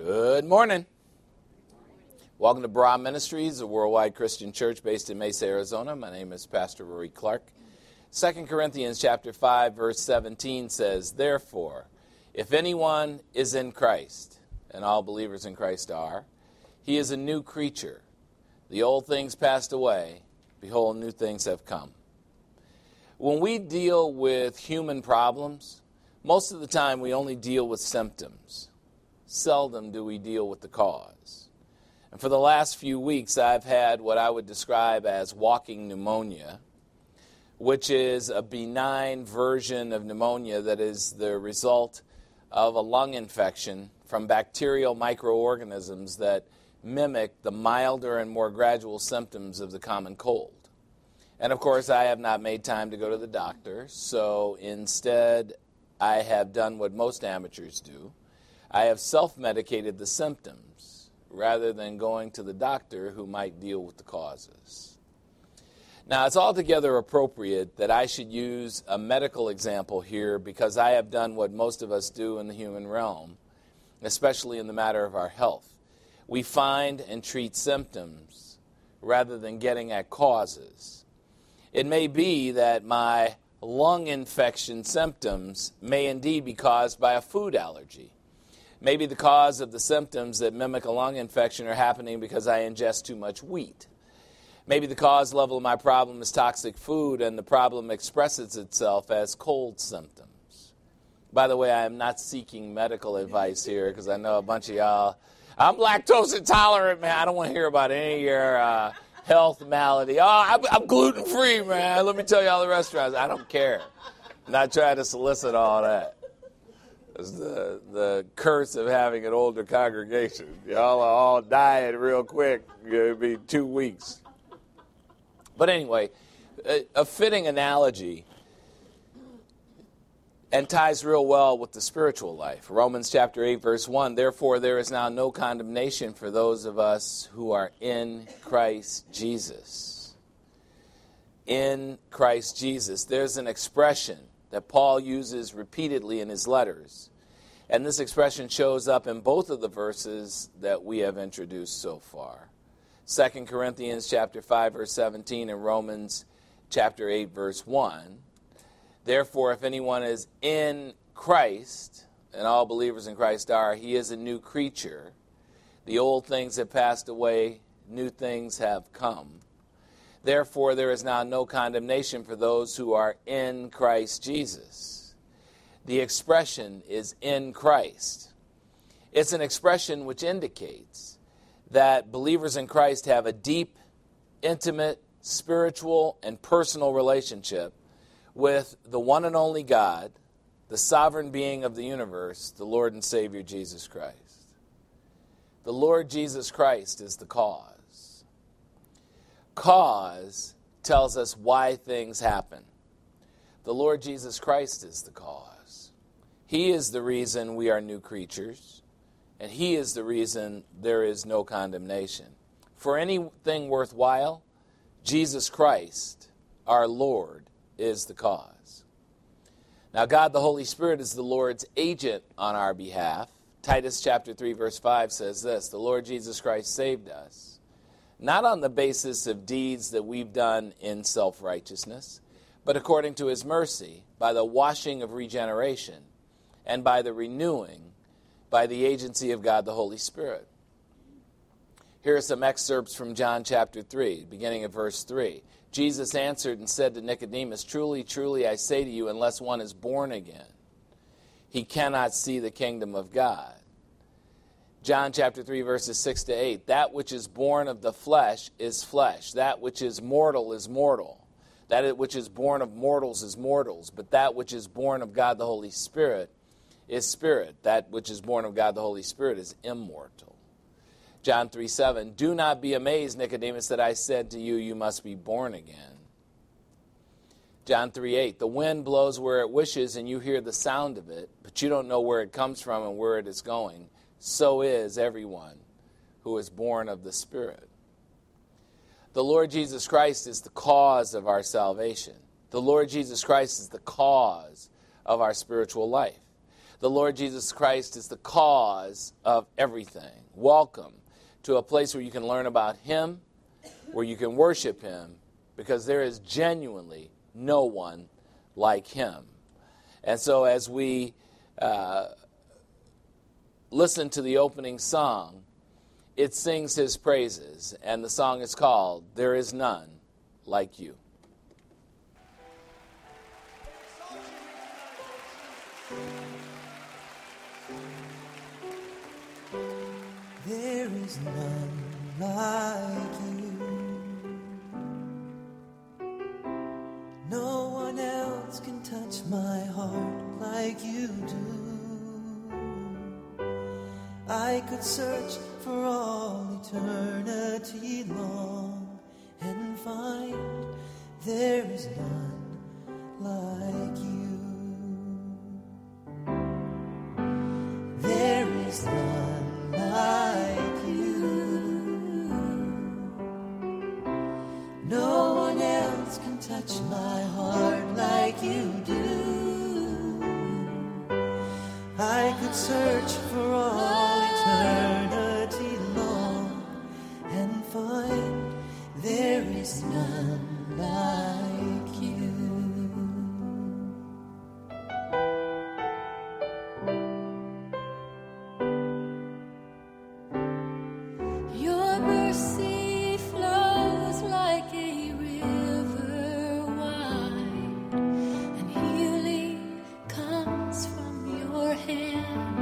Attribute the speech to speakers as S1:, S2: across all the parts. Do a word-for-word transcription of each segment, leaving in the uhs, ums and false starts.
S1: Good morning. Welcome to Bra Ministries, a worldwide Christian church based in Mesa, Arizona. My name is Pastor Rory Clark. Second Corinthians chapter five, verse seventeen says, "Therefore, if anyone is in Christ," and all believers in Christ are, "he is a new creature. The old things passed away. Behold, new things have come." When we deal with human problems, most of the time we only deal with symptoms. Seldom do we deal with the cause. And for the last few weeks, I've had what I would describe as walking pneumonia, which is a benign version of pneumonia that is the result of a lung infection from bacterial microorganisms that mimic the milder and more gradual symptoms of the common cold. And of course, I have not made time to go to the doctor, so instead I have done what most amateurs do. I have self-medicated the symptoms rather than going to the doctor who might deal with the causes. Now, it's altogether appropriate that I should use a medical example here because I have done what most of us do in the human realm, especially in the matter of our health. We find and treat symptoms rather than getting at causes. It may be that my lung infection symptoms may indeed be caused by a food allergy. Maybe the cause of the symptoms that mimic a lung infection are happening because I ingest too much wheat. Maybe the cause level of my problem is toxic food and the problem expresses itself as cold symptoms. By the way, I am not seeking medical advice here because I know a bunch of y'all, I'm lactose intolerant, man. I don't want to hear about any of your uh, health malady. Oh, I'm, I'm gluten-free, man. Let me tell you all the restaurants. I don't care. I'm not trying to solicit all that. It's the, the curse of having an older congregation. Y'all are all dying real quick. It'll be two weeks. But anyway, a, a fitting analogy and ties real well with the spiritual life. Romans chapter eight, verse one, "Therefore there is now no condemnation for those of us who are in Christ Jesus." In Christ Jesus. There's an expression that Paul uses repeatedly in his letters. And this expression shows up in both of the verses that we have introduced so far. Second Corinthians chapter five, verse seventeen, and Romans chapter eight, verse one. "Therefore, if anyone is in Christ," and all believers in Christ are, "he is a new creature. The old things have passed away, new things have come. Therefore, there is now no condemnation for those who are in Christ Jesus." The expression is "in Christ." It's an expression which indicates that believers in Christ have a deep, intimate, spiritual, and personal relationship with the one and only God, the sovereign being of the universe, the Lord and Savior Jesus Christ. The Lord Jesus Christ is the cause. Cause tells us why things happen. The Lord Jesus Christ is the cause. He is the reason we are new creatures, and He is the reason there is no condemnation. For anything worthwhile, Jesus Christ, our Lord, is the cause. Now, God the Holy Spirit is the Lord's agent on our behalf. Titus chapter three, verse five says this, "The Lord Jesus Christ saved us, not on the basis of deeds that we've done in self-righteousness, but according to His mercy, by the washing of regeneration, and by the renewing, by the agency of God the Holy Spirit." Here are some excerpts from John chapter three, beginning at verse three. "Jesus answered and said to Nicodemus, 'Truly, truly, I say to you, unless one is born again, he cannot see the kingdom of God.'" John chapter three, verses six to eight. "That which is born of the flesh is flesh. That which is mortal is mortal. That which is born of mortals is mortals. But that which is born of God the Holy Spirit is spirit. That which is born of God the Holy Spirit is immortal." John three seven. "Do not be amazed, Nicodemus, that I said to you, you must be born again." John three eight. "The wind blows where it wishes, and you hear the sound of it, but you don't know where it comes from and where it is going. So is everyone who is born of the Spirit." The Lord Jesus Christ is the cause of our salvation. The Lord Jesus Christ is the cause of our spiritual life. The Lord Jesus Christ is the cause of everything. Welcome to a place where you can learn about him, where you can worship him, because there is genuinely no one like him. And so as we uh, listen to the opening song, it sings his praises, and the song is called, There Is None Like You.
S2: There is none like you. No one else can touch my heart like you do. I could search for all eternity long and find there is none like you. There is none like you. No one else can touch my heart like you do. I could search for all eternity long and find there is none like you.
S3: Your mercy flows like a river wide, and healing comes from your hand.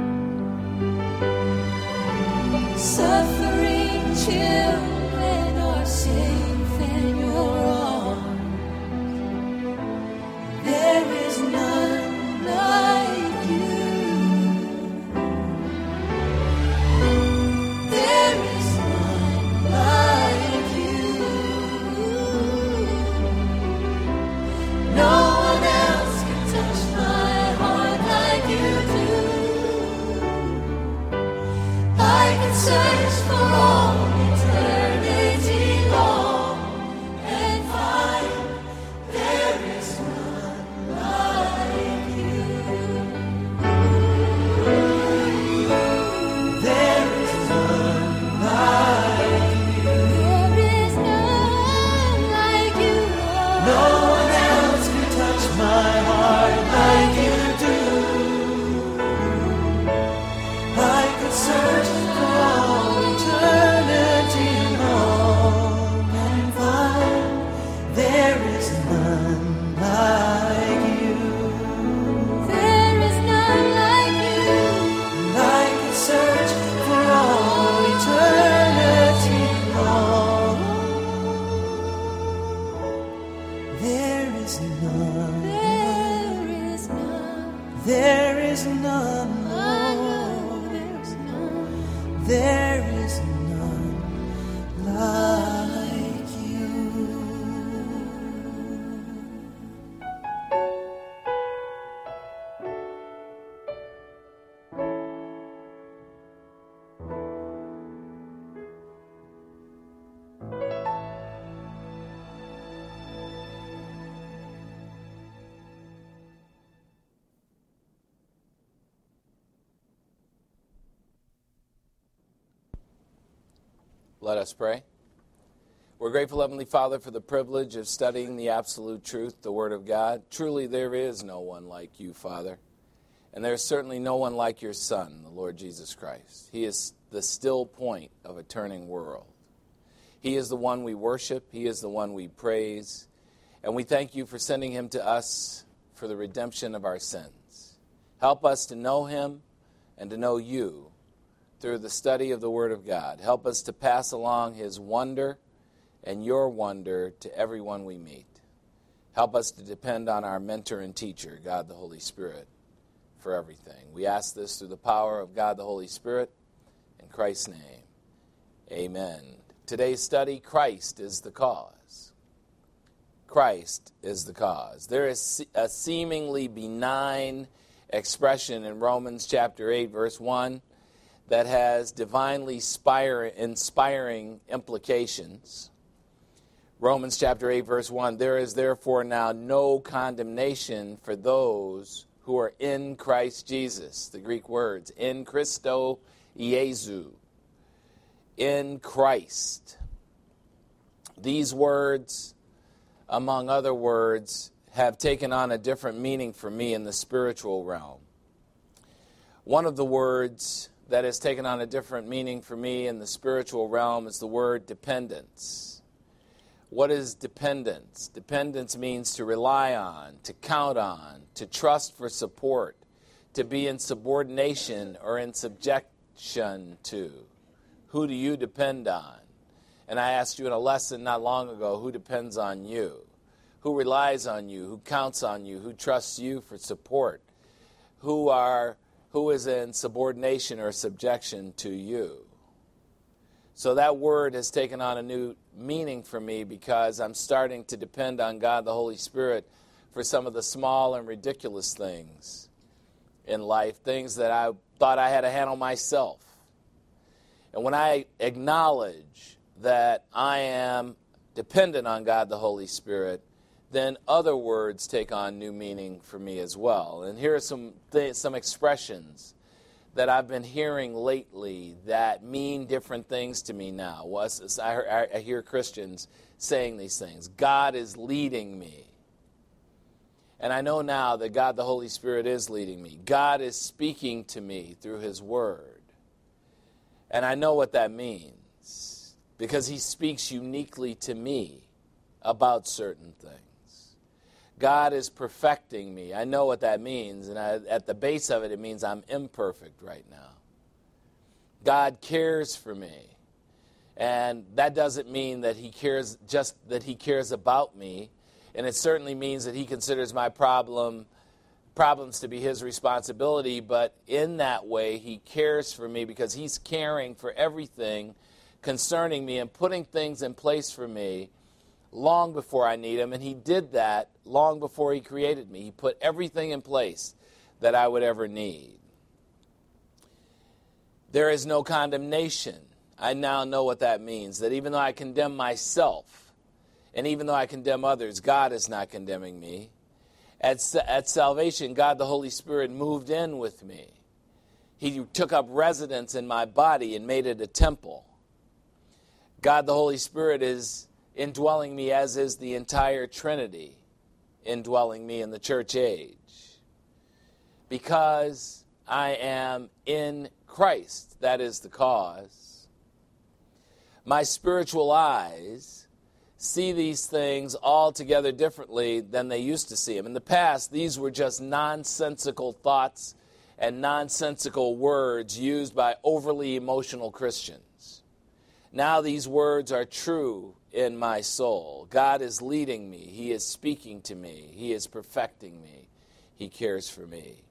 S3: Suffering children are safe in your arms. There is none like you. There is none like you. No one else can touch my heart like you do. I can search for all eternity long and find there is none like you.
S2: There is none like you.
S3: There is none like you, Lord.
S2: No one else can touch my heart like you do. I could search for all eternity long and find there is none like you.
S3: There is none like you.
S2: I could search for all eternity long. There is none.
S3: There is none.
S2: There is none,
S3: I know
S2: Lord.
S3: there's none.
S2: There is none like you.
S1: Let us pray. We're grateful, Heavenly Father, for the privilege of studying the absolute truth, the Word of God. Truly, there is no one like you, Father. And there's certainly no one like your Son, the Lord Jesus Christ. He is the still point of a turning world. He is the one we worship. He is the one we praise. And we thank you for sending him to us for the redemption of our sins. Help us to know him and to know you through the study of the Word of God. Help us to pass along his wonder and your wonder to everyone we meet. Help us to depend on our mentor and teacher, God the Holy Spirit, for everything. We ask this through the power of God the Holy Spirit, in Christ's name. Amen. Today's study, Christ is the cause. Christ is the cause. There is a seemingly benign expression in Romans chapter eight, verse one, that has divinely inspiring implications. Romans chapter eight, verse one, there is therefore now no condemnation for those who are in Christ Jesus. The Greek words, in Christo Iesu, in Christ. These words, among other words, have taken on a different meaning for me in the spiritual realm. One of the words that has taken on a different meaning for me in the spiritual realm is the word dependence. What is dependence? Dependence means to rely on, to count on, to trust for support, to be in subordination or in subjection to. Who do you depend on? And I asked you in a lesson not long ago, who depends on you? Who relies on you? Who counts on you? Who trusts you for support? Who are who is in subordination or subjection to you? So that word has taken on a new meaning for me because I'm starting to depend on God the Holy Spirit for some of the small and ridiculous things in life, things that I thought I had to handle myself. And when I acknowledge that I am dependent on God the Holy Spirit, then other words take on new meaning for me as well. And here are some th- some expressions that I've been hearing lately that mean different things to me now. I, I hear Christians saying these things. God is leading me. And I know now that God the Holy Spirit is leading me. God is speaking to me through His Word. And I know what that means because He speaks uniquely to me about certain things. God is perfecting me. I know what that means, and I, at the base of it, it means I'm imperfect right now. God cares for me, and that doesn't mean that He cares just that He cares about me, and it certainly means that He considers my problem problems to be His responsibility, but in that way, He cares for me because He's caring for everything concerning me and putting things in place for me long before I need Him, and He did that long before He created me. He put everything in place that I would ever need. There is no condemnation. I now know what that means, that even though I condemn myself, and even though I condemn others, God is not condemning me. At, at salvation, God the Holy Spirit moved in with me. He took up residence in my body and made it a temple. God the Holy Spirit is indwelling me, as is the entire Trinity indwelling me in the church age. Because I am in Christ, that is the cause. My spiritual eyes see these things altogether differently than they used to see them. In the past, these were just nonsensical thoughts and nonsensical words used by overly emotional Christians. Now these words are true in my soul. God is leading me. He is speaking to me. He is perfecting me. He cares for me.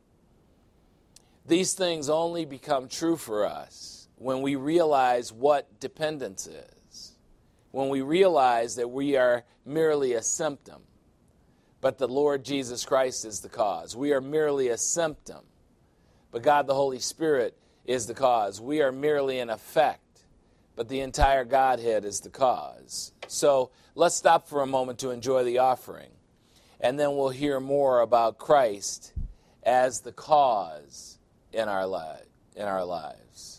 S1: These things only become true for us when we realize what dependence is, when we realize that we are merely a symptom, but the Lord Jesus Christ is the cause. We are merely a symptom, but God the Holy Spirit is the cause. We are merely an effect, but the entire Godhead is the cause. So let's stop for a moment to enjoy the offering, and then we'll hear more about Christ as the cause in our li- in our lives.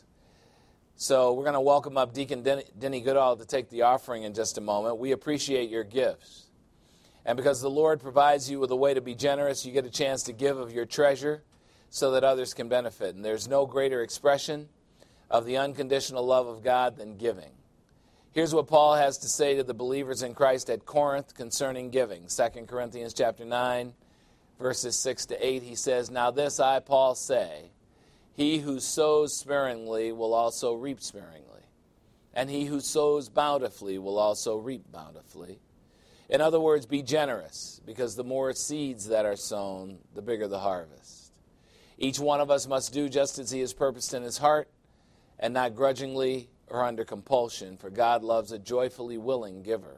S1: So we're going to welcome up Deacon Denny, Denny Goodall to take the offering in just a moment. We appreciate your gifts. And because the Lord provides you with a way to be generous, you get a chance to give of your treasure so that others can benefit. And there's no greater expression of the unconditional love of God than giving. Here's what Paul has to say to the believers in Christ at Corinth concerning giving. Second Corinthians chapter nine, verses six to eight, he says, "Now this I, Paul, say, he who sows sparingly will also reap sparingly, and he who sows bountifully will also reap bountifully." In other words, be generous, because the more seeds that are sown, the bigger the harvest. Each one of us must do just as he has purposed in his heart, and not grudgingly or under compulsion, for God loves a joyfully willing giver.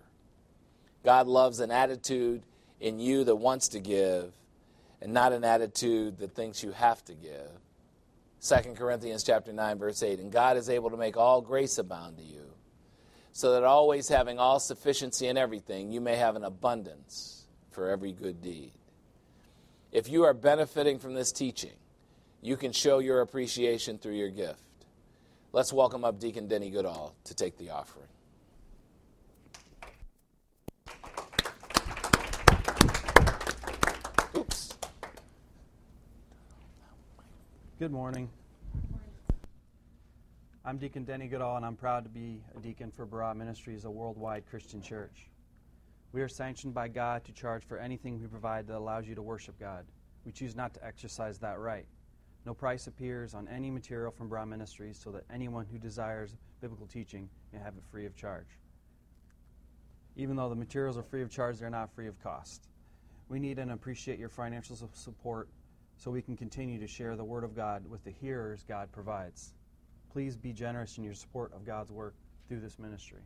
S1: God loves an attitude in you that wants to give, and not an attitude that thinks you have to give. Second Corinthians chapter nine, verse eight, "And God is able to make all grace abound to you, so that always having all sufficiency in everything, you may have an abundance for every good deed." If you are benefiting from this teaching, you can show your appreciation through your gift. Let's welcome up Deacon Denny Goodall to take the offering. Oops.
S4: Good morning. I'm Deacon Denny Goodall, and I'm proud to be a deacon for Barat Ministries, a worldwide Christian church. We are sanctioned by God to charge for anything we provide that allows you to worship God. We choose not to exercise that right. No price appears on any material from Barat Ministries so that anyone who desires biblical teaching may have it free of charge. Even though the materials are free of charge, they're not free of cost. We need and appreciate your financial support so we can continue to share the Word of God with the hearers God provides. Please be generous in your support of God's work through this ministry.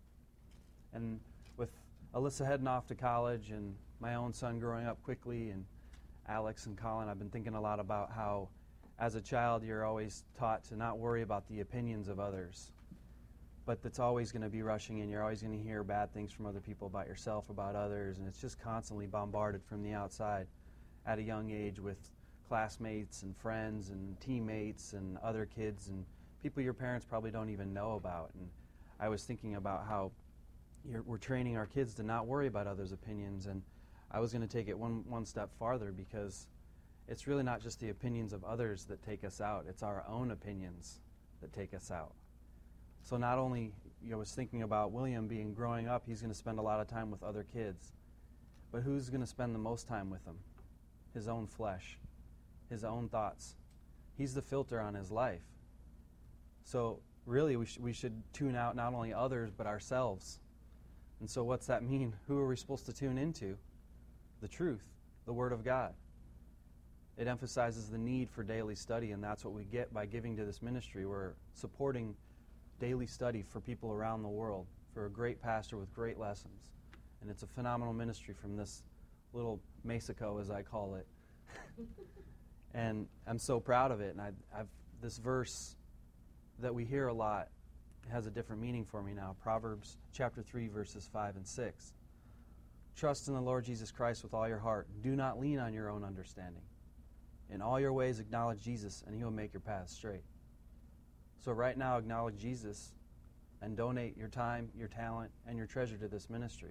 S4: And with Alyssa heading off to college and my own son growing up quickly, and Alex and Colin, I've been thinking a lot about how as a child you're always taught to not worry about the opinions of others. But that's always going to be rushing in. You're always going to hear bad things from other people about yourself, about others, and it's just constantly bombarded from the outside at a young age with classmates and friends and teammates and other kids and people your parents probably don't even know about. And I was thinking about how you're, we're training our kids to not worry about others' opinions, and I was going to take it one, one step farther, because it's really not just the opinions of others that take us out, it's our own opinions that take us out. So not only, you know, I was thinking about William being growing up, he's going to spend a lot of time with other kids, but who's going to spend the most time with him? His own flesh, his own thoughts. He's the filter on his life. So really, we, sh- we should tune out not only others, but ourselves. And so what's that mean? Who are we supposed to tune into? The truth, the Word of God. It emphasizes the need for daily study, and that's what we get by giving to this ministry. We're supporting daily study for people around the world, for a great pastor with great lessons. And it's a phenomenal ministry from this little Mexico, as I call it. And I'm so proud of it. And I, I've this verse that we hear a lot has a different meaning for me now. Proverbs chapter three, verses five and six. Trust in the Lord Jesus Christ with all your heart. Do not lean on your own understanding. In all your ways acknowledge Jesus, and He will make your path straight. So right now, acknowledge Jesus and donate your time, your talent, and your treasure to this ministry.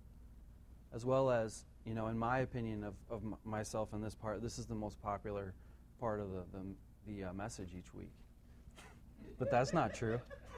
S4: As well as, you know, in my opinion of, of m- myself in this part, this is the most popular part of the, the, the uh, message each week. But that's not true.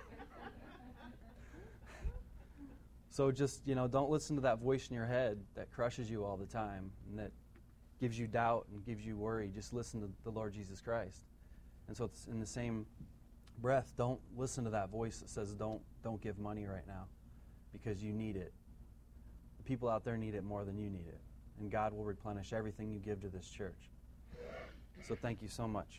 S4: So just, you know, don't listen to that voice in your head that crushes you all the time and that gives you doubt and gives you worry. Just listen to the Lord Jesus Christ. And so it's in the same breath, don't listen to that voice that says don't don't give money right now because you need it. The people out there need it more than you need it. And God will replenish everything you give to this church. So thank you so much.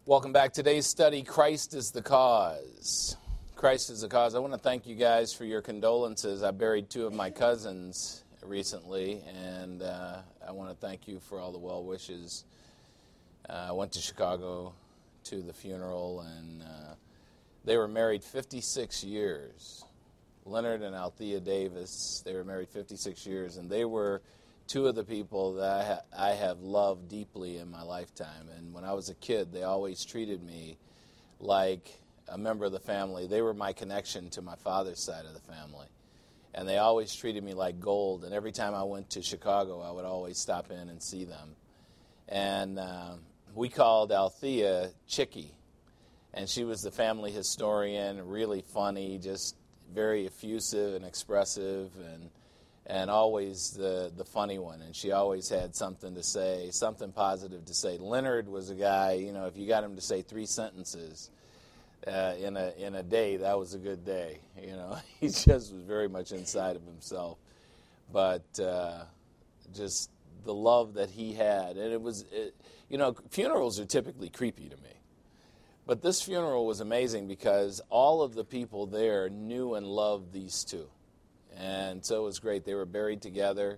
S1: Welcome back. Today's study, Christ is the Cause. Christ is the Cause. I want to thank you guys for your condolences. I buried two of my cousins recently, and uh, I want to thank you for all the well wishes. Uh, I went to Chicago to the funeral, and uh, they were married fifty-six years. Leonard and Althea Davis, they were married fifty-six years, and they were two of the people that I, ha- I have loved deeply in my lifetime. And when I was a kid, they always treated me like a member of the family. They were my connection to my father's side of the family. And they always treated me like gold. And every time I went to Chicago, I would always stop in and see them. And uh, we called Althea Chicky. And she was the family historian, really funny, just very effusive and expressive, and and always the, the funny one. And she always had something to say, something positive to say. Leonard was a guy, you know, if you got him to say three sentences uh, in a in a day, that was a good day. You know, he just was very much inside of himself. But uh, just the love that he had. And it was, it, you know, funerals are typically creepy to me. But this funeral was amazing because all of the people there knew and loved these two. And so it was great. They were buried together,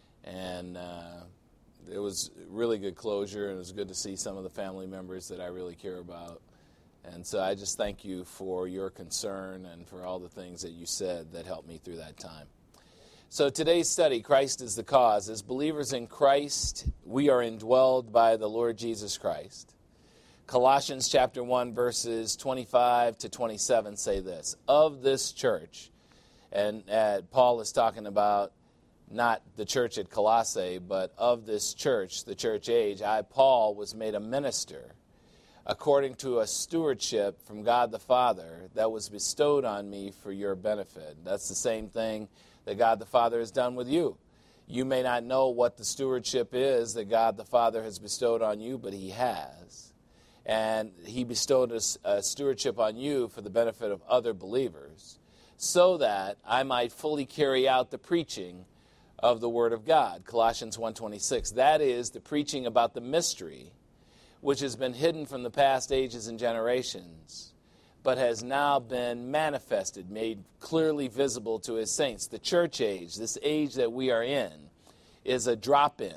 S1: and uh, it was really good closure, and it was good to see some of the family members that I really care about. And so I just thank you for your concern and for all the things that you said that helped me through that time. So today's study, Christ is the Cause. As believers in Christ, we are indwelled by the Lord Jesus Christ. Colossians chapter one, verses twenty-five to twenty-seven say this: of this church, and uh, Paul is talking about not the church at Colossae, but of this church, the church age, I, Paul, was made a minister according to a stewardship from God the Father that was bestowed on me for your benefit. That's the same thing that God the Father has done with you. You may not know what the stewardship is that God the Father has bestowed on you, but he has. And he bestowed a, a stewardship on you for the benefit of other believers, so that I might fully carry out the preaching of the Word of God. Colossians one twenty-six. That is the preaching about the mystery which has been hidden from the past ages and generations, but has now been manifested, made clearly visible to his saints. The church age, this age that we are in, is a drop-in.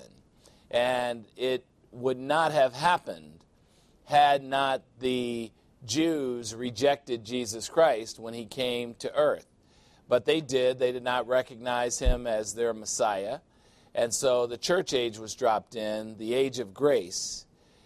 S1: And it would not have happened had not the Jews rejected Jesus Christ when he came to earth. But they did. They did not recognize him as their Messiah. And so the church age was dropped in, the age of grace.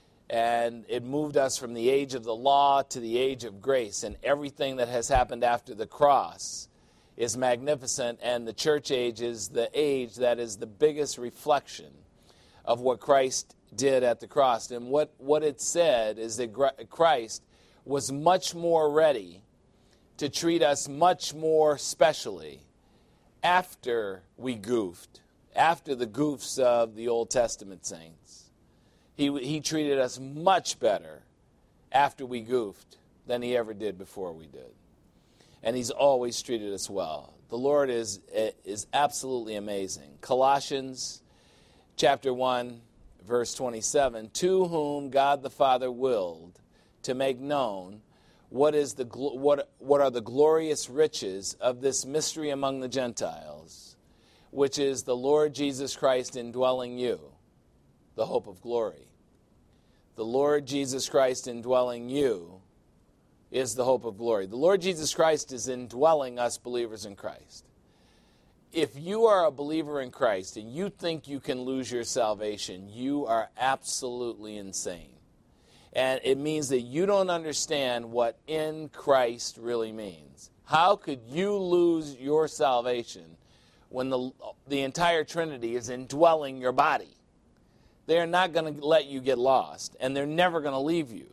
S1: And it moved us from the age of the law to the age of grace. And everything that has happened after the cross is magnificent. And the church age is the age that is the biggest reflection of what Christ did at the cross. And what, what it said is that Christ was much more ready to treat us much more specially after we goofed, after the goofs of the Old Testament saints. He, he treated us much better after we goofed than he ever did before we did. And he's always treated us well. The Lord is, is absolutely amazing. Colossians chapter one, verse twenty-seven, to whom God the Father willed to make known what is the what what are the glorious riches of this mystery among the Gentiles, which is the Lord Jesus Christ indwelling you, the hope of glory. The Lord Jesus Christ indwelling you is the hope of glory. The Lord Jesus Christ is indwelling us believers in Christ. If you are a believer in Christ and you think you can lose your salvation, you are absolutely insane. And it means that you don't understand what in Christ really means. How could you lose your salvation when the, the entire Trinity is indwelling your body? They're not going to let you get lost, and they're never going to leave you.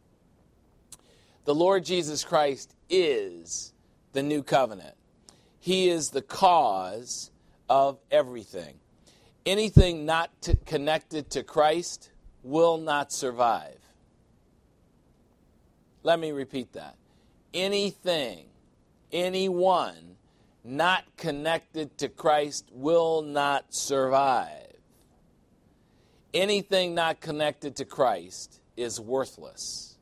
S1: The Lord Jesus Christ is the new covenant. He is the cause of everything. Anything not to, connected to Christ will not survive. Let me repeat that. Anything, anyone not connected to Christ will not survive. Anything not connected to Christ is worthless.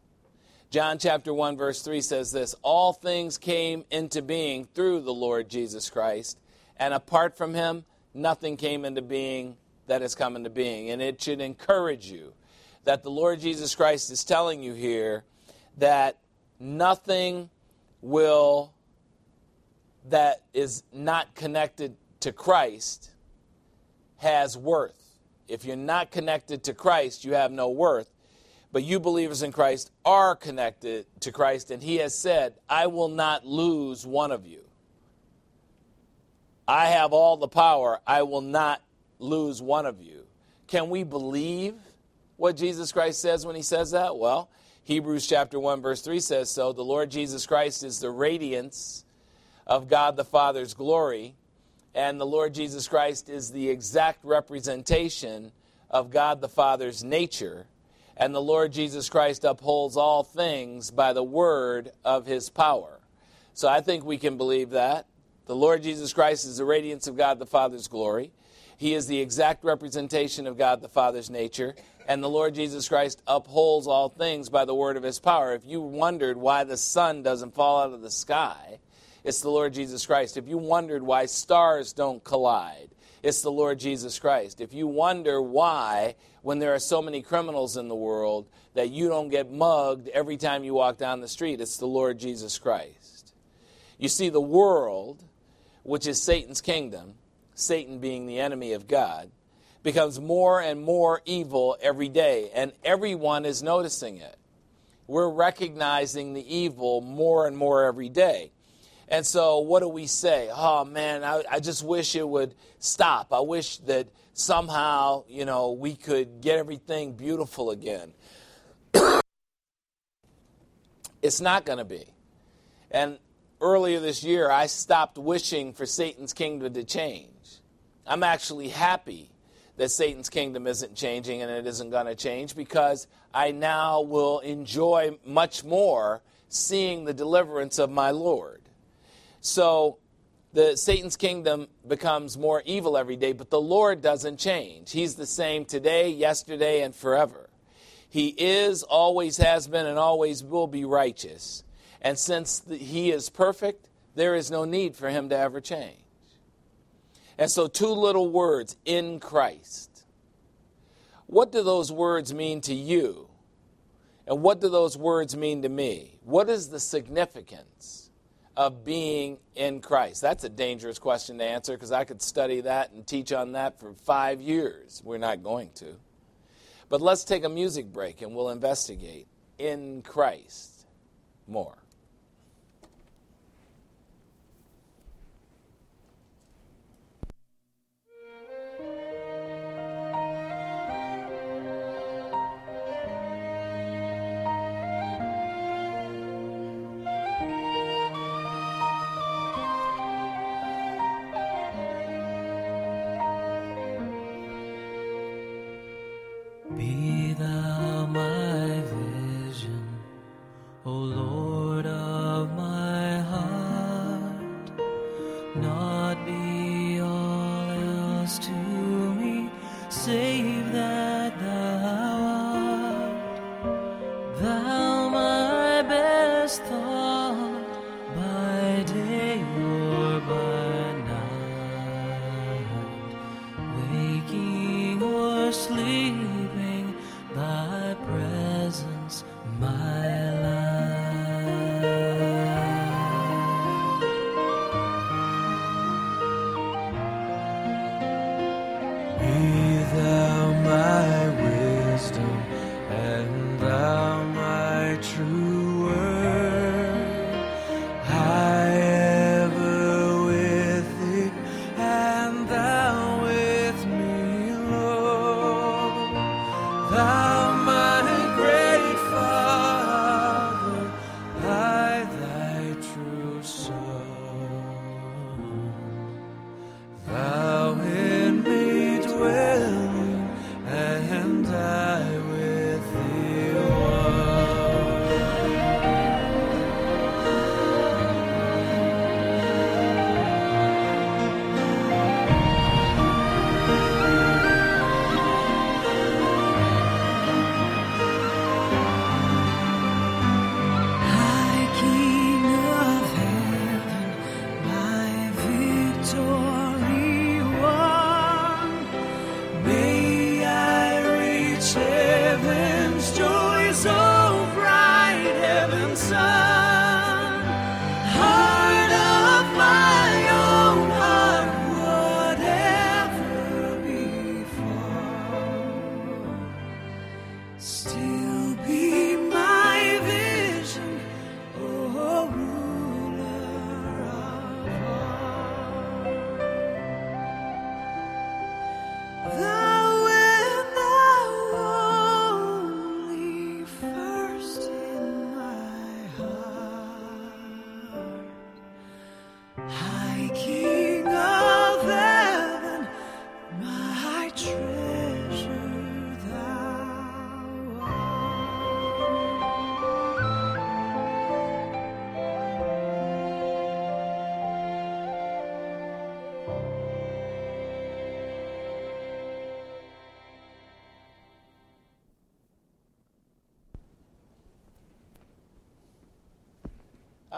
S1: John chapter one verse three says this, all things came into being through the Lord Jesus Christ, and apart from him, nothing came into being that has come into being. And it should encourage you that the Lord Jesus Christ is telling you here that nothing will, that is not connected to Christ has worth. If you're not connected to Christ, you have no worth. But you believers in Christ are connected to Christ, and he has said, I will not lose one of you. I have all the power. I will not lose one of you. Can we believe what Jesus Christ says when he says that? Well, Hebrews chapter one verse three says so. The Lord Jesus Christ is the radiance of God the Father's glory, and the Lord Jesus Christ is the exact representation of God the Father's nature, and the Lord Jesus Christ upholds all things by the word of his power. So I think we can believe that. The Lord Jesus Christ is the radiance of God the Father's glory. He is the exact representation of God the Father's nature, and the Lord Jesus Christ upholds all things by the word of his power. If you wondered why the sun doesn't fall out of the sky, it's the Lord Jesus Christ. If you wondered why stars don't collide, it's the Lord Jesus Christ. If you wonder why, when there are so many criminals in the world, that you don't get mugged every time you walk down the street, it's the Lord Jesus Christ. You see, the world, which is Satan's kingdom, Satan being the enemy of God, becomes more and more evil every day, and everyone is noticing it. We're recognizing the evil more and more every day. And so what do we say? Oh, man, I, I just wish it would stop. I wish that somehow, you know, we could get everything beautiful again. It's not going to be. And earlier this year, I stopped wishing for Satan's kingdom to change. I'm actually happy that Satan's kingdom isn't changing and it isn't going to change, because I now will enjoy much more seeing the deliverance of my Lord. So the Satan's kingdom becomes more evil every day, but the Lord doesn't change. He's the same today, yesterday, and forever. He is, always has been, and always will be righteous. And since the, he is perfect, there is no need for him to ever change. And so two little words, in Christ. What do those words mean to you? And what do those words mean to me? What is the significance of being in Christ? That's a dangerous question to answer, because I could study that and teach on that for five years. We're not going to. But let's take a music break and we'll investigate in Christ more.
S2: Be thou my vision, O Lord of my heart, not be all else to me, save that thou art. Thou my best thought, by day or by night, waking or sleeping, thy presence, my life. Be thou my wisdom, and thou my true word. I ever with thee, and thou with me, Lord.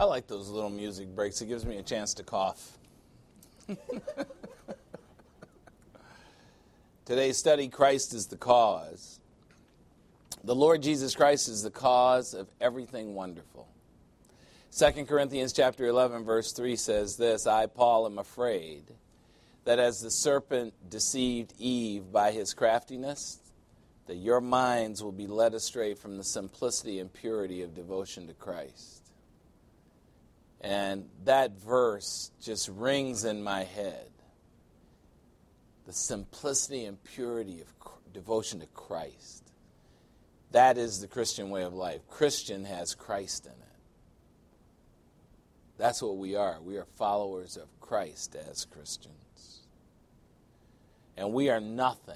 S1: I like those little music breaks. It gives me a chance to cough. Today's study, Christ is the cause. The Lord Jesus Christ is the cause of everything wonderful. Second Corinthians chapter eleven, verse three says this, I, Paul, am afraid that as the serpent deceived Eve by his craftiness, that your minds will be led astray from the simplicity and purity of devotion to Christ. And that verse just rings in my head. The simplicity and purity of devotion to Christ. That is the Christian way of life. Christian has Christ in it. That's what we are. We are followers of Christ as Christians. And we are nothing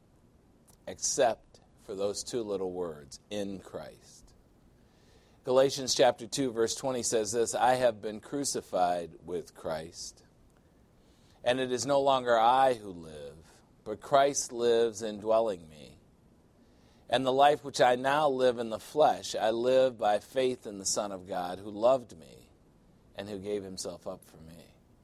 S1: except for those two little words, in Christ. Galatians chapter two, verse twenty says this, I have been crucified with Christ, and it is no longer I who live, but Christ lives indwelling me. And the life which I now live in the flesh, I live by faith in the Son of God, who loved me and who gave himself up for me.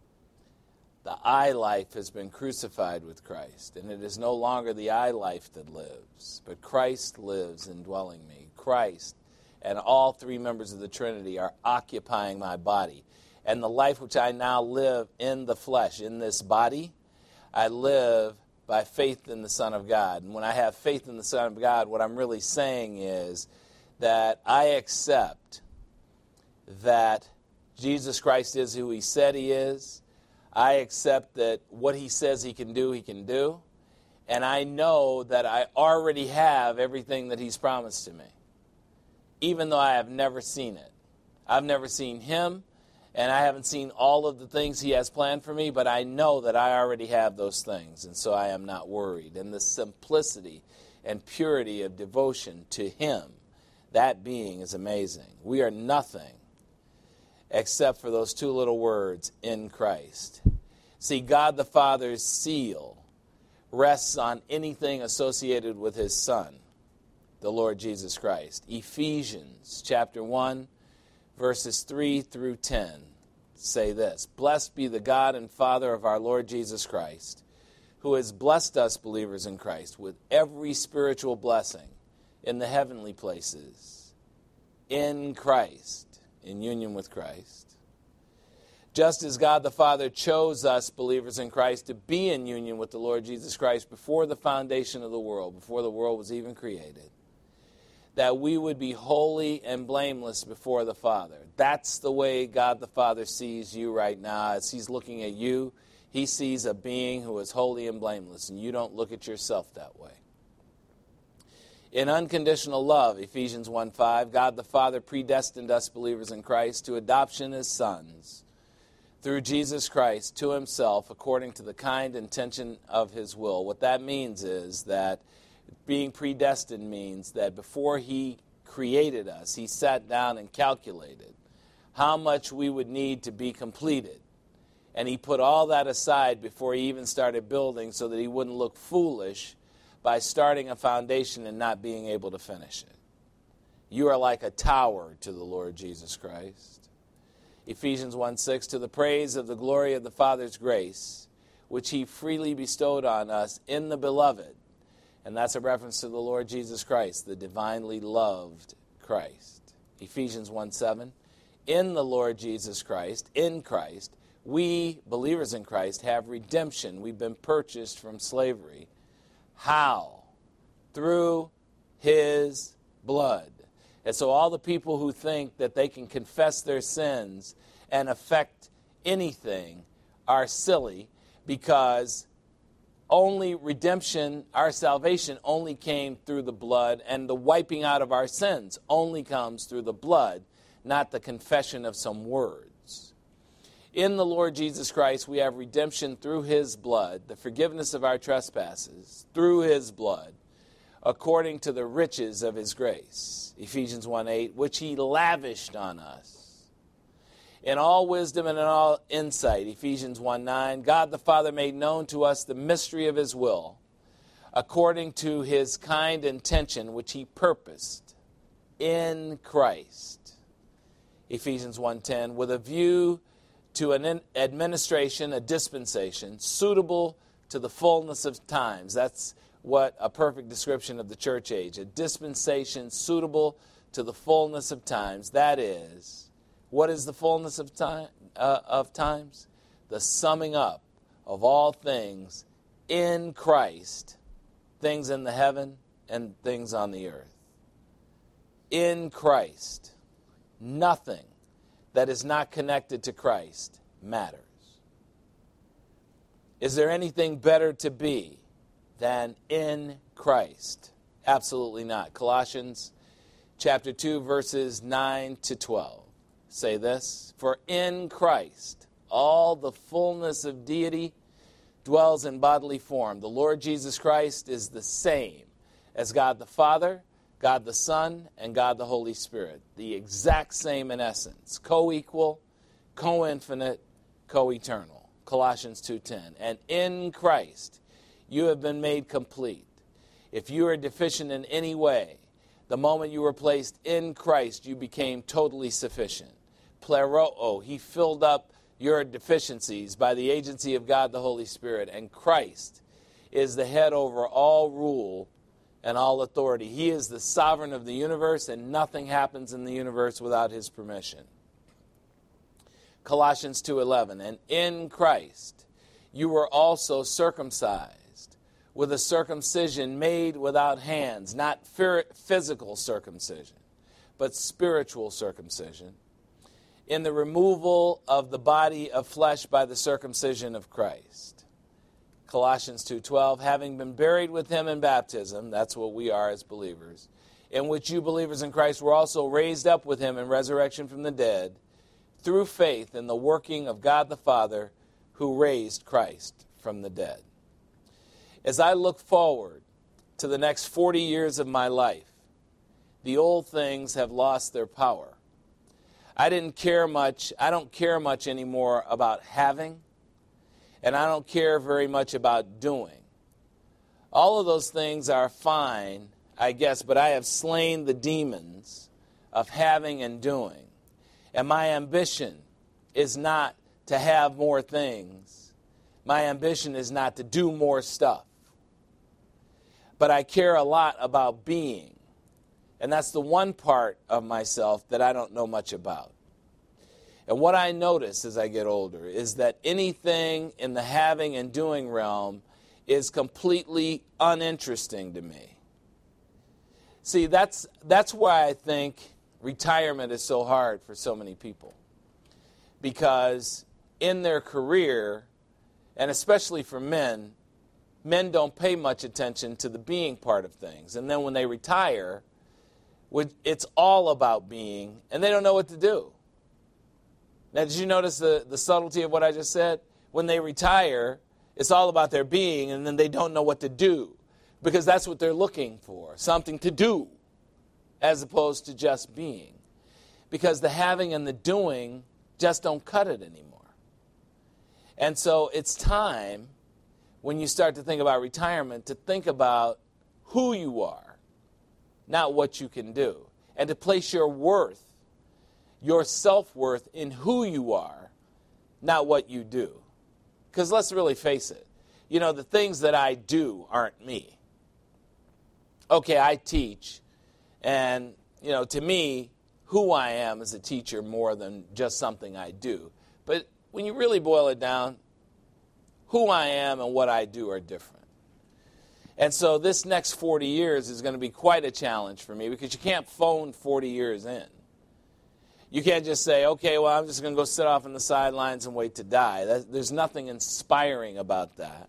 S1: The I life has been crucified with Christ, and it is no longer the I life that lives, but Christ lives indwelling me. Christ and all three members of the Trinity are occupying my body. And the life which I now live in the flesh, in this body, I live by faith in the Son of God. And when I have faith in the Son of God, what I'm really saying is that I accept that Jesus Christ is who he said he is. I accept that what he says he can do, he can do. And I know that I already have everything that he's promised to me, even though I have never seen it. I've never seen him, and I haven't seen all of the things he has planned for me, but I know that I already have those things, and so I am not worried. And the simplicity and purity of devotion to him, that being is amazing. We are nothing except for those two little words, in Christ. See, God the Father's seal rests on anything associated with his Son, the Lord Jesus Christ. Ephesians chapter one, verses three through ten say this, Blessed be the God and Father of our Lord Jesus Christ, who has blessed us believers in Christ with every spiritual blessing in the heavenly places, in Christ, in union with Christ. Just as God the Father chose us, believers in Christ, to be in union with the Lord Jesus Christ before the foundation of the world, before the world was even created, that we would be holy and blameless before the Father. That's the way God the Father sees you right now. As he's looking at you, he sees a being who is holy and blameless, and you don't look at yourself that way. In unconditional love, Ephesians one five, God the Father predestined us believers in Christ to adoption as sons through Jesus Christ to himself according to the kind intention of his will. What that means is that being predestined means that before he created us, he sat down and calculated how much we would need to be completed. And he put all that aside before he even started building so that he wouldn't look foolish by starting a foundation and not being able to finish it. You are like a tower to the Lord Jesus Christ. Ephesians one six, to the praise of the glory of the Father's grace, which he freely bestowed on us in the beloved. And that's a reference to the Lord Jesus Christ, the divinely loved Christ. Ephesians one seven, in the Lord Jesus Christ, in Christ, we, believers in Christ, have redemption. We've been purchased from slavery. How? Through his blood. And so all the people who think that they can confess their sins and affect anything are silly, because only redemption, our salvation, only came through the blood, and the wiping out of our sins only comes through the blood, not the confession of some words. In the Lord Jesus Christ, we have redemption through his blood, the forgiveness of our trespasses, through his blood, according to the riches of his grace. Ephesians one eight, which he lavished on us. In all wisdom and in all insight, Ephesians one nine, God the Father made known to us the mystery of his will, according to his kind intention, which he purposed in Christ. Ephesians one ten, with a view to an administration, a dispensation, suitable to the fullness of times. That's what a perfect description of the church age, a dispensation suitable to the fullness of times. That is, what is the fullness of time uh, of times? The summing up of all things in Christ, things in the heaven and things on the earth. In Christ, nothing that is not connected to Christ matters. Is there anything better to be than in Christ? Absolutely not. Colossians chapter two, verses nine to twelve say this: for in Christ all the fullness of deity dwells in bodily form. The Lord Jesus Christ is the same as God the Father, God the Son, and God the Holy Spirit. The exact same in essence. Co-equal, co-infinite, co-eternal. Colossians two ten. And in Christ you have been made complete. If you are deficient in any way, the moment you were placed in Christ, you became totally sufficient. Pleroo, he filled up your deficiencies by the agency of God the Holy Spirit. And Christ is the head over all rule and all authority. He is the sovereign of the universe, and nothing happens in the universe without his permission. Colossians two eleven, and in Christ you were also circumcised with a circumcision made without hands, not physical circumcision, but spiritual circumcision, in the removal of the body of flesh by the circumcision of Christ. Colossians two twelve, having been buried with him in baptism, that's what we are as believers, in which you believers in Christ were also raised up with him in resurrection from the dead, through faith in the working of God the Father, who raised Christ from the dead. As I look forward to the next forty years of my life, the old things have lost their power. I didn't care much, I don't care much anymore about having, and I don't care very much about doing. All of those things are fine, I guess, but I have slain the demons of having and doing. And my ambition is not to have more things. My ambition is not to do more stuff. But I care a lot about being. And that's the one part of myself that I don't know much about. And what I notice as I get older is that anything in the having and doing realm is completely uninteresting to me. See, that's that's why I think retirement is so hard for so many people. Because in their career, and especially for men, men don't pay much attention to the being part of things. And then when they retire, it's all about being, and they don't know what to do. Now, did you notice the, the subtlety of what I just said? When they retire, it's all about their being, and then they don't know what to do. Because that's what they're looking for, something to do, as opposed to just being. Because the having and the doing just don't cut it anymore. And so it's time, when you start to think about retirement, to think about who you are, not what you can do. And to place your worth, your self-worth in who you are, not what you do. Because let's really face it, you know, the things that I do aren't me. Okay, I teach, and, you know, to me, who I am is a teacher more than just something I do. But when you really boil it down, who I am and what I do are different. And so this next forty years is going to be quite a challenge for me, because you can't phone forty years in. You can't just say, okay, well, I'm just going to go sit off on the sidelines and wait to die. That, there's nothing inspiring about that.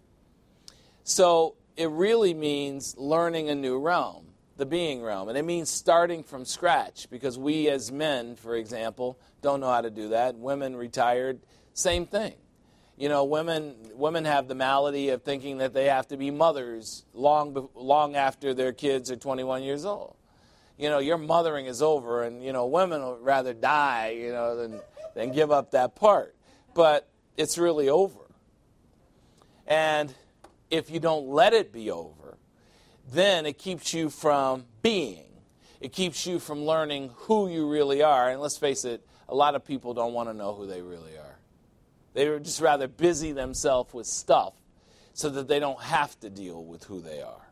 S1: So it really means learning a new realm, the being realm. And it means starting from scratch, because we as men, for example, don't know how to do that. Women retired, same thing. You know, women women have the malady of thinking that they have to be mothers long long after their kids are twenty-one years old. You know, your mothering is over, and, you know, women would rather die, you know, than, than give up that part. But it's really over. And if you don't let it be over, then it keeps you from being. It keeps you from learning who you really are. And let's face it, a lot of people don't want to know who they really are. They would just rather busy themselves with stuff so that they don't have to deal with who they are.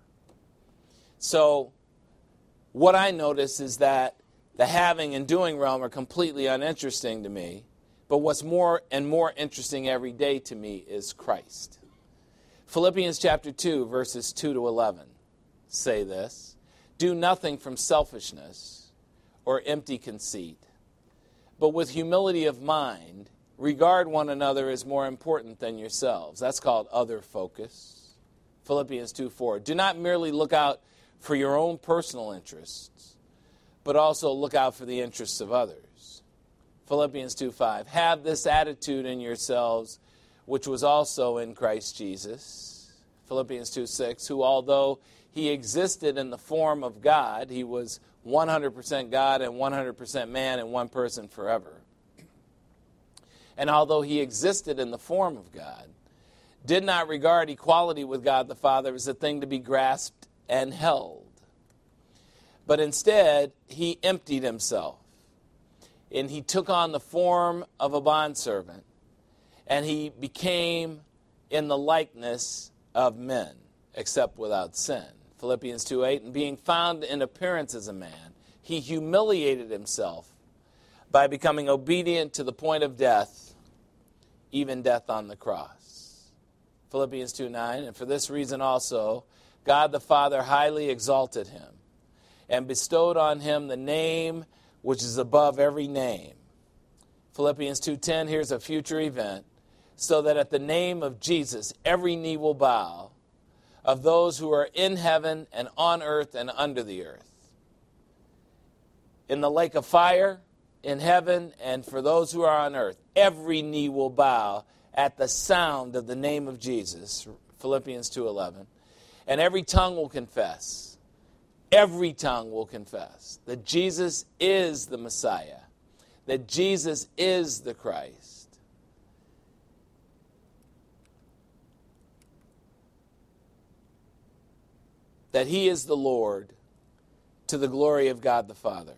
S1: So what I notice is that the having and doing realm are completely uninteresting to me. But what's more and more interesting every day to me is Christ. Philippians chapter two, verses two to eleven say this. Do nothing from selfishness or empty conceit, but with humility of mind, regard one another as more important than yourselves. That's called other focus. Philippians two four. Do not merely look out for your own personal interests, but also look out for the interests of others. Philippians two five. Have this attitude in yourselves, which was also in Christ Jesus. Philippians two six. Who, although he existed in the form of God, he was one hundred percent God and one hundred percent man and one person forever. And although he existed in the form of God, did not regard equality with God the Father as a thing to be grasped and held. But instead, he emptied himself, and he took on the form of a bondservant, and he became in the likeness of men, except without sin. Philippians two eight, and being found in appearance as a man, he humiliated himself by becoming obedient to the point of death, even death on the cross. Philippians two nine, and for this reason also, God the Father highly exalted him and bestowed on him the name which is above every name. Philippians two ten, here's a future event, so that at the name of Jesus every knee will bow, of those who are in heaven and on earth and under the earth. In the lake of fire, in heaven, and for those who are on earth, every knee will bow at the sound of the name of Jesus. Philippians two eleven. And every tongue will confess, every tongue will confess that Jesus is the Messiah, that Jesus is the Christ. That he is the Lord, to the glory of God the Father.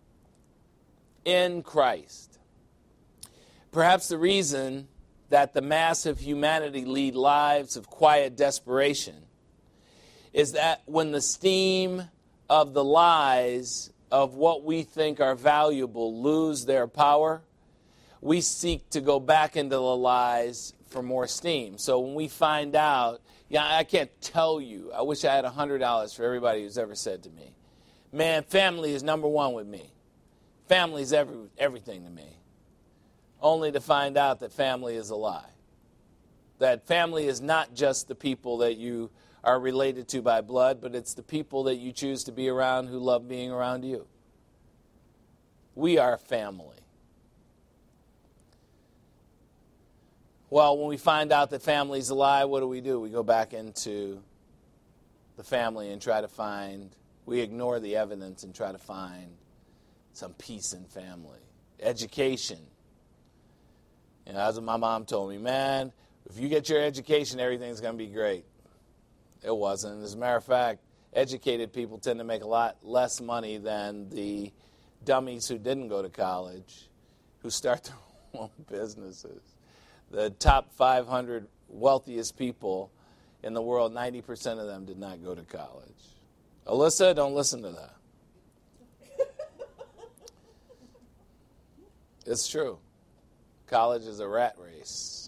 S1: In Christ. Perhaps the reason that the mass of humanity lead lives of quiet desperation is that when the steam of the lies of what we think are valuable lose their power, we seek to go back into the lies for more steam. So when we find out, yeah, I can't tell you, I wish I had one hundred dollars for everybody who's ever said to me, man, family is number one with me. Family is every, everything to me. Only to find out that family is a lie. That family is not just the people that you are related to by blood, but it's the people that you choose to be around who love being around you. We are family. Well, when we find out that family is a lie, what do we do? We go back into the family and try to find, we ignore the evidence and try to find some peace in family. Education. You know, that's what my mom told me. Man, if you get your education, everything's going to be great. It wasn't. As a matter of fact, educated people tend to make a lot less money than the dummies who didn't go to college, who start their own businesses. The top five hundred wealthiest people in the world, ninety percent of them did not go to college. Alyssa, don't listen to that. It's true. College is a rat race.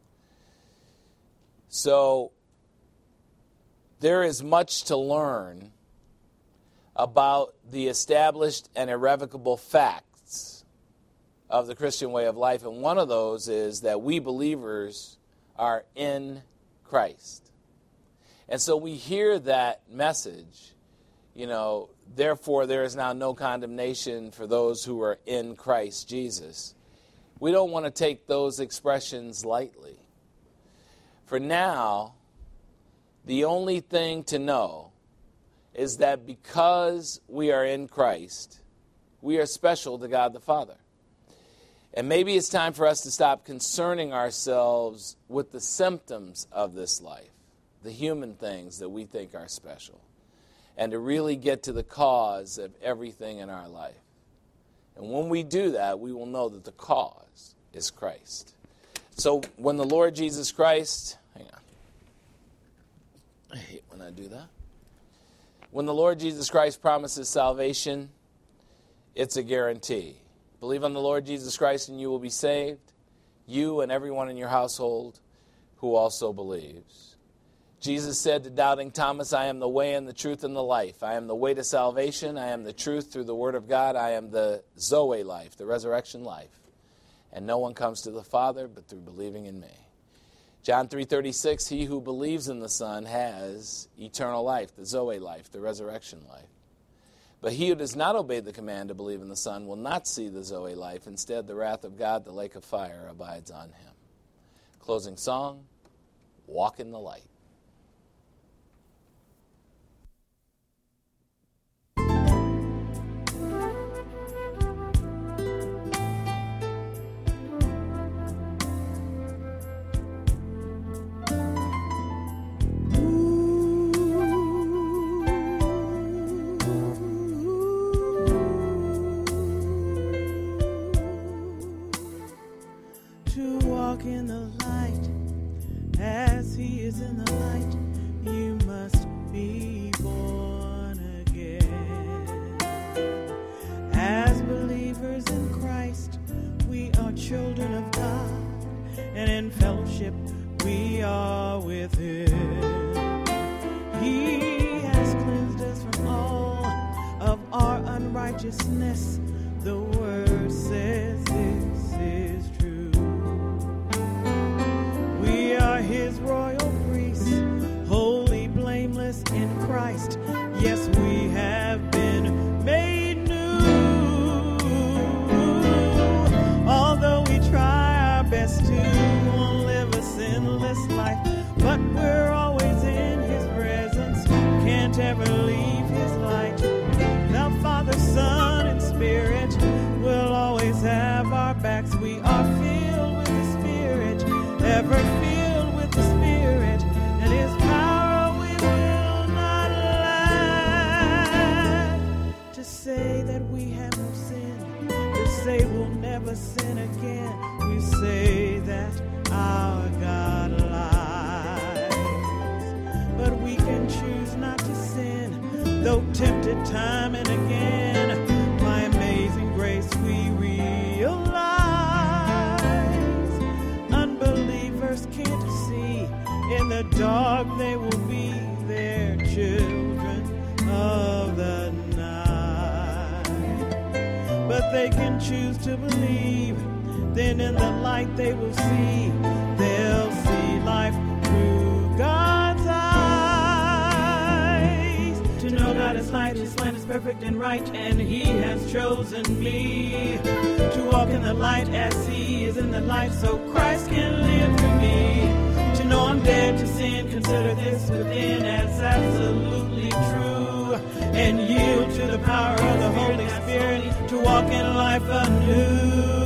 S1: So there is much to learn about the established and irrevocable facts of the Christian way of life. And one of those is that we believers are in Christ. And so we hear that message, you know, therefore there is now no condemnation for those who are in Christ Jesus. We don't want to take those expressions lightly. For now, the only thing to know is that because we are in Christ, we are special to God the Father. And maybe it's time for us to stop concerning ourselves with the symptoms of this life, the human things that we think are special, and to really get to the cause of everything in our life. And when we do that, we will know that the cause is Christ. So when the Lord Jesus Christ, hang on, I hate when I do that. When the Lord Jesus Christ promises salvation, it's a guarantee. Believe on the Lord Jesus Christ and you will be saved, you and everyone in your household who also believes. Jesus said to doubting Thomas, I am the way and the truth and the life. I am the way to salvation. I am the truth through the Word of God. I am the Zoe life, the resurrection life. And no one comes to the Father but through believing in me. John three thirty-six, he who believes in the Son has eternal life, the Zoe life, the resurrection life. But he who does not obey the command to believe in the Son will not see the Zoe life. Instead, the wrath of God, the lake of fire, abides on him. Closing song, Walk in the Light.
S5: In the light, as he is in the light, you must be born again. As believers in Christ, we are children of God, and in fellowship we are with him. He has cleansed us from all of our unrighteousness. The word says this is true. We are his royal priests, holy, blameless in Christ. Yes, we have been made new. Although we try our best to live a sinless life, but we're always in his presence, can't ever leave his light. The Father, Son, and Spirit will always have our backs. We are filled with the Spirit, ever filled with the Spirit, and his power we will not lack. To say that we have no sin, to say we'll never sin again, we say that our God lies. But we can choose not to sin, though tempted time and again. By amazing grace we realize unbelievers can't see. In the dark they will be their children of the night. But they can choose to believe, then in the light they will see. They'll see life through God's eyes. To know God is light, his plan is perfect and right, and he has chosen me to walk in the light as he is in the light, so Christ can live through me. To know I'm dead to sin, consider this within as absolutely true, and yield to the power of the Holy Spirit to walk in life anew.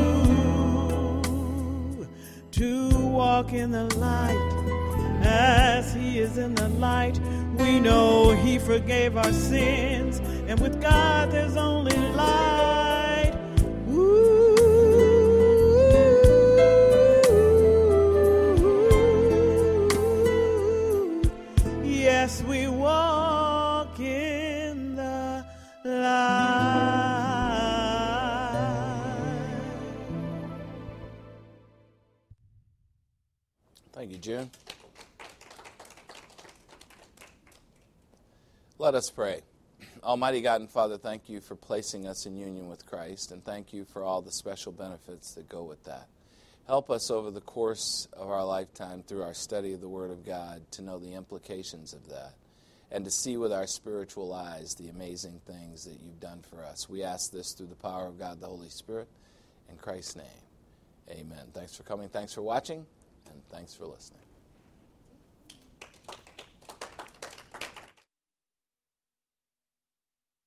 S5: To walk in the light as he is in the light. We know he forgave our sins, and with God there's only light. Ooh. Yes, we walk in the light.
S1: Thank you, June. Let us pray. Almighty God and Father, thank you for placing us in union with Christ, and thank you for all the special benefits that go with that. Help us over the course of our lifetime through our study of the Word of God to know the implications of that and to see with our spiritual eyes the amazing things that you've done for us. We ask this through the power of God, the Holy Spirit, in Christ's name. Amen. Thanks for coming. Thanks for watching, and thanks for listening.